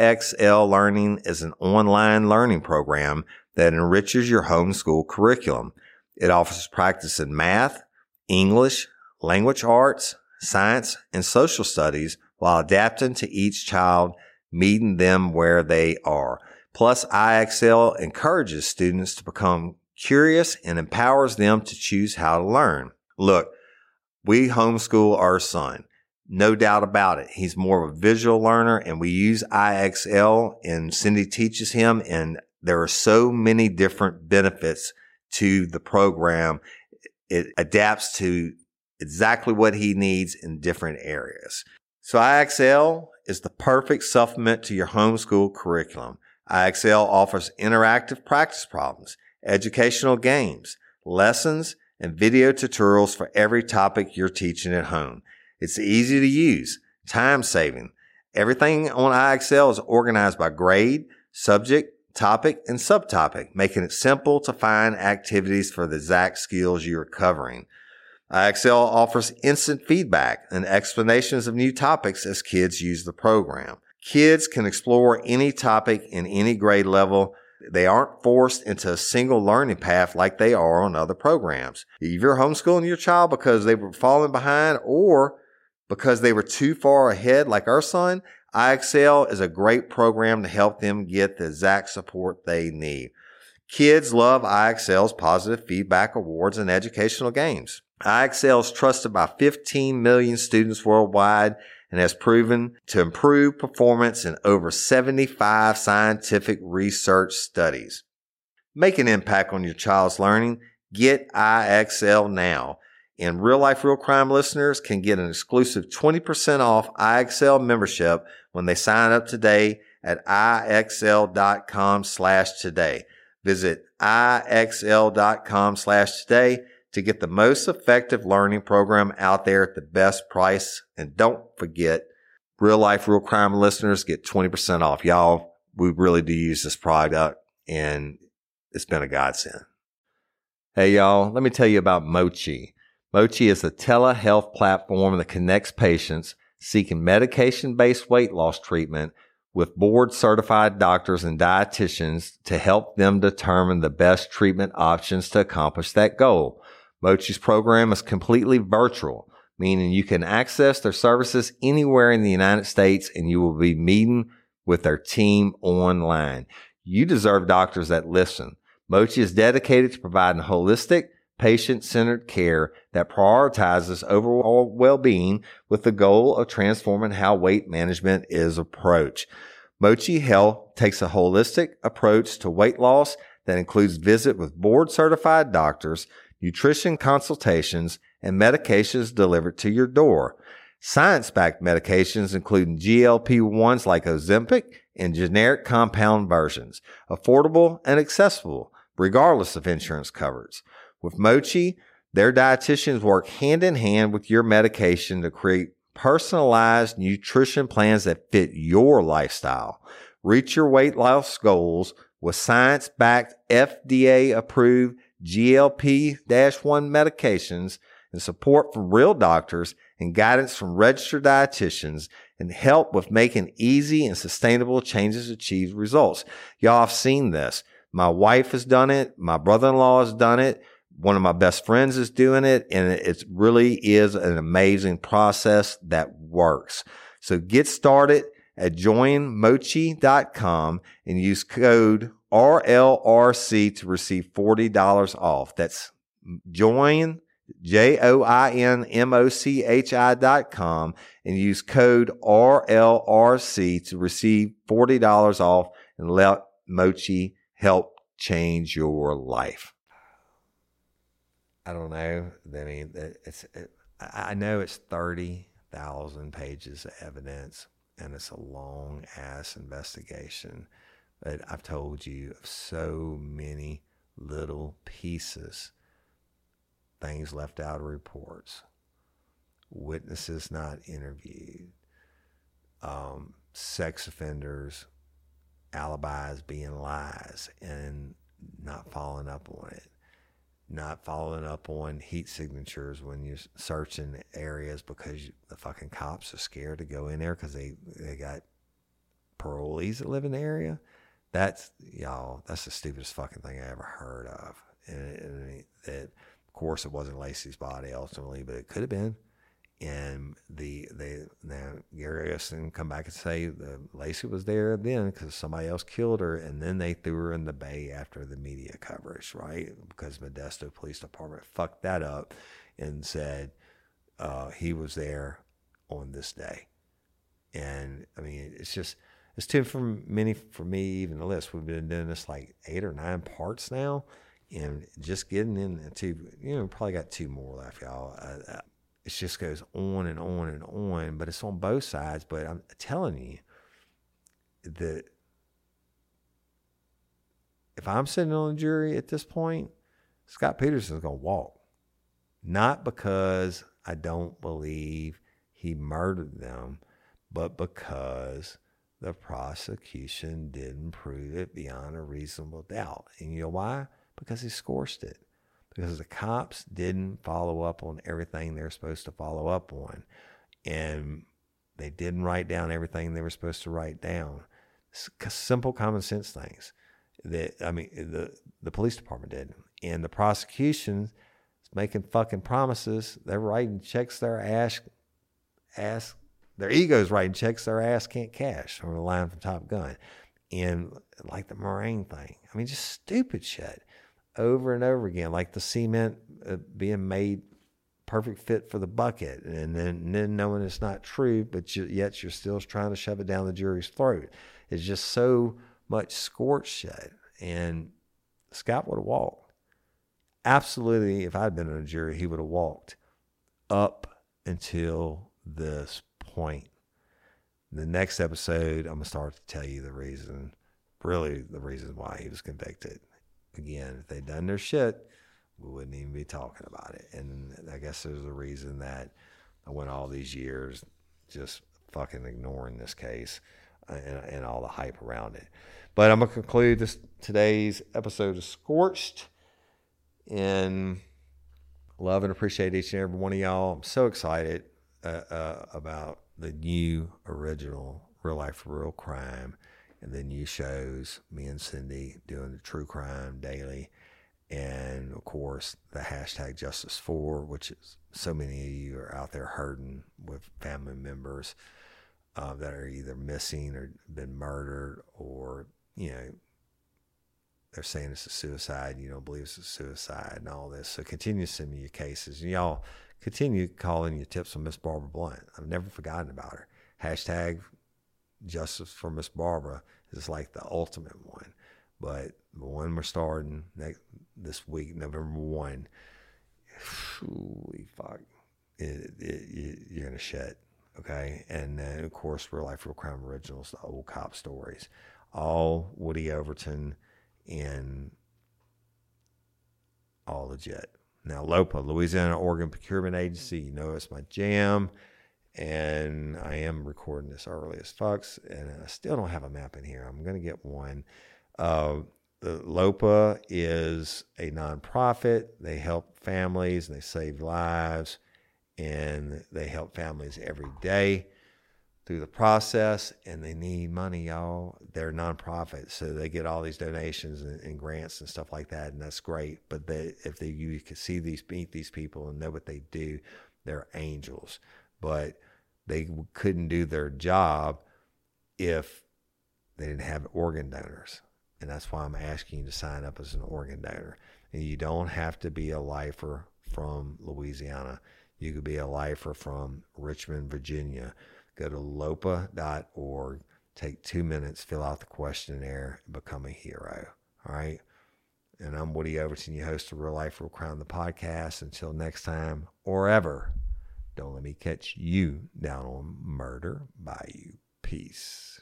S7: IXL Learning is an online learning program that enriches your homeschool curriculum. It offers practice in math, English, language arts, science, and social studies while adapting to each child, meeting them where they are. Plus, IXL encourages students to become curious and empowers them to choose how to learn. Look, we homeschool our son. No doubt about it. He's more of a visual learner, and we use IXL, and Cindy teaches him, and there are so many different benefits to the program. It adapts to exactly what he needs in different areas. So IXL is the perfect supplement to your homeschool curriculum. IXL offers interactive practice problems, educational games, lessons, and video tutorials for every topic you're teaching at home. It's easy to use, time-saving. Everything on IXL is organized by grade, subject, topic, and subtopic, making it simple to find activities for the exact skills you are covering. IXL offers instant feedback and explanations of new topics as kids use the program. Kids can explore any topic in any grade level. They aren't forced into a single learning path like they are on other programs. If you're homeschooling your child because they were falling behind or because they were too far ahead like our son, IXL is a great program to help them get the exact support they need. Kids love IXL's positive feedback awards and educational games. IXL is trusted by 15 million students worldwide and has proven to improve performance in over 75 scientific research studies. Make an impact on your child's learning. Get IXL now. And Real Life, Real Crime listeners can get an exclusive 20% off IXL membership when they sign up today at IXL.com/today. Visit IXL.com/today to get the most effective learning program out there at the best price. And don't forget, Real Life, Real Crime listeners get 20% off. Y'all, we really do use this product, and it's been a godsend. Hey, y'all, let me tell you about Mochi. Mochi is a telehealth platform that connects patients seeking medication-based weight loss treatment with board-certified doctors and dietitians to help them determine the best treatment options to accomplish that goal. Mochi's program is completely virtual, meaning you can access their services anywhere in the United States and you will be meeting with their team online. You deserve doctors that listen. Mochi is dedicated to providing holistic, patient-centered care that prioritizes overall well-being with the goal of transforming how weight management is approached. Mochi Health takes a holistic approach to weight loss that includes visit with board-certified doctors, nutrition consultations, and medications delivered to your door. Science-backed medications including GLP-1s like Ozempic and generic compound versions, affordable and accessible regardless of insurance coverage. With Mochi, their dietitians work hand in hand with your medication to create personalized nutrition plans that fit your lifestyle. Reach your weight loss goals with science-backed, FDA-approved GLP-1 medications and support from real doctors and guidance from registered dietitians and help with making easy and sustainable changes to achieve results. Y'all have seen this. My wife has done it. My brother-in-law has done it. One of my best friends is doing it, and it really is an amazing process that works. So get started at joinmochi.com and use code RLRC to receive $40 off. That's join, JOINMOCHI.com, and use code RLRC to receive $40 off and let Mochi help change your life. I don't know. I mean, I know it's 30,000 pages of evidence, and it's a long-ass investigation. But I've told you of so many little pieces, things left out of reports, witnesses not interviewed, sex offenders alibis being lies and not following up on it. Not following up on heat signatures when you're searching areas because the fucking cops are scared to go in there because they got parolees that live in the area. That's the stupidest fucking thing I ever heard of. And that, of course, it wasn't Lacey's body ultimately, but it could have been. And now Gary Austin come back and say Lacey was there then because somebody else killed her, and then they threw her in the bay after the media coverage, right? Because Modesto Police Department fucked that up and said he was there on this day. And I mean, it's too many for me even to list. We've been doing this like 8 or 9 parts now, and just getting into probably got 2 more left, y'all. It just goes on and on and on, but it's on both sides. But I'm telling you that if I'm sitting on the jury at this point, Scott Peterson's going to walk. Not because I don't believe he murdered them, but because the prosecution didn't prove it beyond a reasonable doubt. And you know why? Because he scorched it. Because the cops didn't follow up on everything they're supposed to follow up on. And they didn't write down everything they were supposed to write down. Simple common sense things. The police department did. And the prosecution is making fucking promises. They're writing checks their ass, their ego's writing checks their ass can't cash, or the line from Top Gun. And like the Moraine thing. I mean, just stupid shit. Over and over again, like the cement being made perfect fit for the bucket, and then knowing it's not true, but yet you're still trying to shove it down the jury's throat. It's just so much scorched shit. And Scott would have walked. Absolutely, if I'd been on a jury, he would have walked up until this point. The next episode, I'm going to start to tell you the reason why he was convicted. Again, if they'd done their shit, we wouldn't even be talking about it. And I guess there's a reason that I went all these years just fucking ignoring this case and all the hype around it. But I'm going to conclude today's episode of Scorched. And love and appreciate each and every one of y'all. I'm so excited about the new original Real Life Real Crime and the new shows, me and Cindy doing the True Crime Daily, and of course the hashtag Justice4, which is so many of you are out there hurting with family members that are either missing or been murdered, or they're saying it's a suicide, you don't believe it's a suicide, and all this. So continue to send me your cases, and y'all continue calling your tips on Miss Barbara Blunt. I've never forgotten about her. Hashtag Justice for Miss Barbara is like the ultimate one. But the one we're starting this week, November 1, holy fuck, you're going to shit, okay? And then, of course, Real Life Real Crime Originals, the old cop stories. All Woody Overton and all legit. Now, LOPA, Louisiana Organ Procurement Agency, it's my jam. And I am recording this early as fucks, and I still don't have a map in here. I'm going to get one. The LOPA is a nonprofit. They help families, and they save lives, and they help families every day through the process, and they need money, y'all. They're nonprofit, so they get all these donations and grants and stuff like that, and that's great. But you can meet these people and know what they do, they're angels. But they couldn't do their job if they didn't have organ donors. And that's why I'm asking you to sign up as an organ donor. And you don't have to be a lifer from Louisiana. You could be a lifer from Richmond, Virginia. Go to lopa.org, take 2 minutes, fill out the questionnaire, and become a hero. All right? And I'm Woody Overton, your host of Real Life Real Crime, the podcast. Until next time, or ever, don't let me catch you down on Murder Bayou. Peace.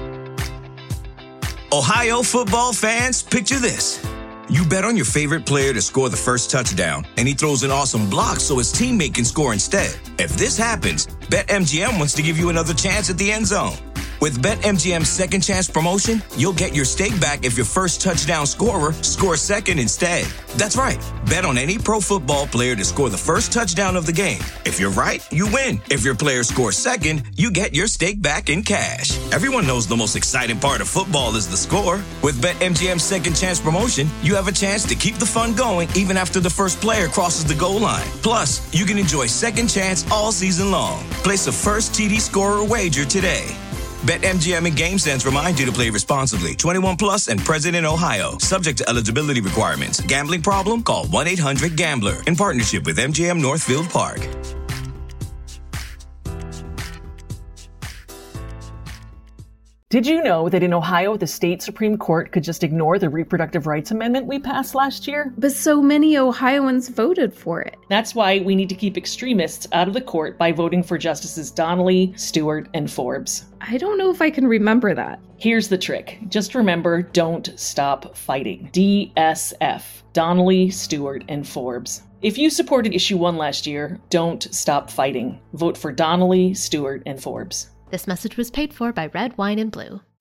S1: Ohio football fans, picture this. You bet on your favorite player to score the first touchdown, and he throws an awesome block so his teammate can score instead. If this happens, BetMGM wants to give you another chance at the end zone. With BetMGM's second chance promotion, you'll get your stake back if your first touchdown scorer scores second instead. That's right. Bet on any pro football player to score the first touchdown of the game. If you're right, you win. If your player scores second, you get your stake back in cash. Everyone knows the most exciting part of football is the score. With BetMGM's second chance promotion, you have a chance to keep the fun going even after the first player crosses the goal line. Plus, you can enjoy second chance all season long. Place a first TD scorer wager today. BetMGM and GameSense remind you to play responsibly. 21 plus and present in Ohio. Subject to eligibility requirements. Gambling problem? Call 1-800-GAMBLER. In partnership with MGM Northfield Park.
S2: Did you know that in Ohio, the state Supreme Court could just ignore the reproductive rights amendment we passed last year?
S3: But so many Ohioans voted for it.
S2: That's why we need to keep extremists out of the court by voting for Justices Donnelly, Stewart, and Forbes.
S3: I don't know if I can remember that.
S2: Here's the trick. Just remember, don't stop fighting. DSF. Donnelly, Stewart, and Forbes. If you supported Issue 1 last year, don't stop fighting. Vote for Donnelly, Stewart, and Forbes.
S4: This message was paid for by Red Wine and Blue.